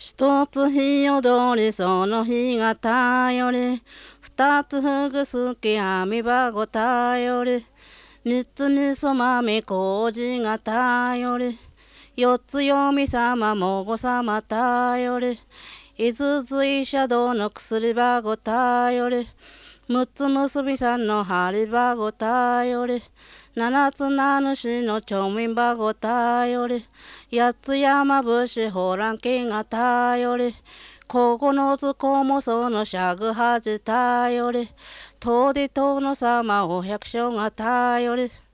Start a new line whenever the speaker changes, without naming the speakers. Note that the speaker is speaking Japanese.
一つ日踊りその日が頼り、二つふぐすき網箱頼り、三つ味噌豆麹が頼り、四つ読み様もご様頼り、五つ医者堂の薬箱頼り、六つ結びさんの針箱頼り、七つ名主の町民箱頼り、八つ山伏ホランキが頼り、九つ小もその尺八頼り、東寺殿様お百姓が頼り。